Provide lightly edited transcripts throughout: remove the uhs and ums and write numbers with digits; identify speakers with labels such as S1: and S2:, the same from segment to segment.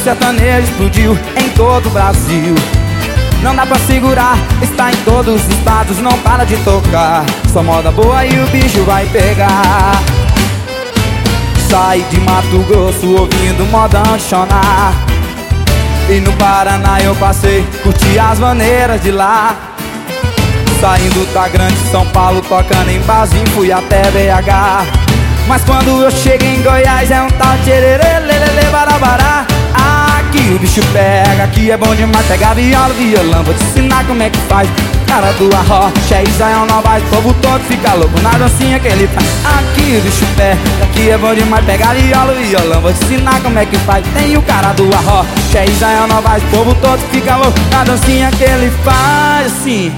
S1: sertanejo explodiu em todo o Brasil. Não dá pra segurar, está em todos os estados, não para de tocar. Só moda boa e o bicho vai pegar. Saí de Mato Grosso ouvindo modão de chonar. E no Paraná eu passei, curti as maneiras de lá. Saindo da grande São Paulo, tocando em barzinho, fui até BH. Mas quando eu chego em Goiás é um tal tchererê, lelele, barabará. Aqui o bicho pega, aqui é bom demais. Pega viola, violão, vou te ensinar como é que faz. Cara do arrocha, Israel Novaes, o povo todo fica louco na dancinha que ele faz. Aqui o bicho pega, aqui é bom demais. Pega viola, violão, vou te ensinar como é que faz. Tem o cara do arrocha, Israel Novaes, o povo todo fica louco na dancinha que ele faz. Assim,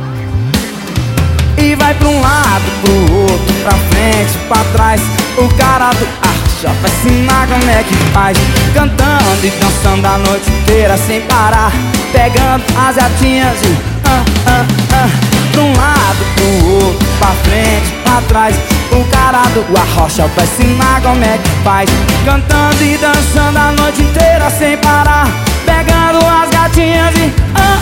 S1: e vai pra um lado, pro outro, pra frente, pra trás. O cara do arrocha vai ensinar como é que faz. Cantando e dançando a noite inteira sem parar. Pegando as gatinhas e pra um lado, pro outro, pra frente, pra trás. O cara do arrocha vai ensinar como é que faz. Cantando e dançando a noite inteira sem parar. Pegando as gatinhas e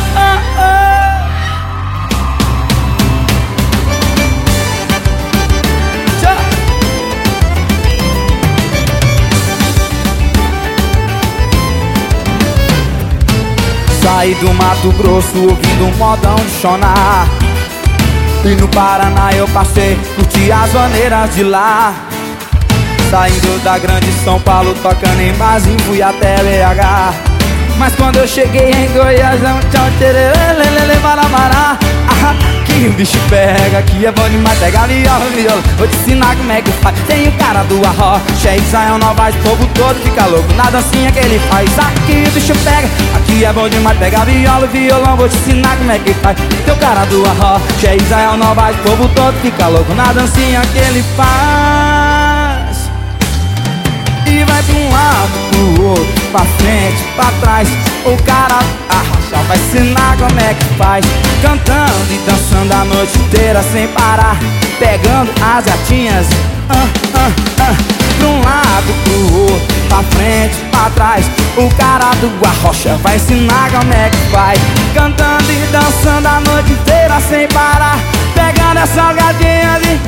S1: saí do Mato Grosso ouvindo um modão de chonar. E no Paraná eu passei, curti as maneiras de lá. Saindo da grande São Paulo, tocando em barzinho, fui até BH. Mas quando eu cheguei em Goiás é um tchau tchererê, lelele, barabará. Aqui o bicho pega, aqui é bom demais. Pega viola, viola, vou te ensinar como é que faz. Tem o cara do arrocha, Israel Novaes, o povo todo fica louco na dancinha que ele faz. Aqui o bicho pega, aqui é bom demais. Pega viola, violão, vou te ensinar como é que faz. Tem o cara do arrocha, Israel Novaes, o povo todo fica louco na dancinha que ele faz. E vai pra um lado, pro outro, pra frente, pra trás. O cara arrocha vai ensinar como é que faz. Cantando e dançando a noite inteira sem parar. Pegando as gatinhas pra um lado, pro outro, pra frente, pra trás. O cara do arrocha vai ensinar como é que faz. Cantando e dançando a noite inteira sem parar. Pegando essas gatinhas e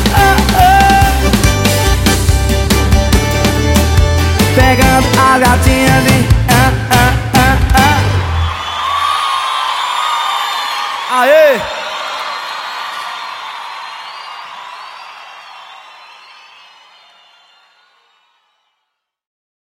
S1: pegando as gatinhas e aê!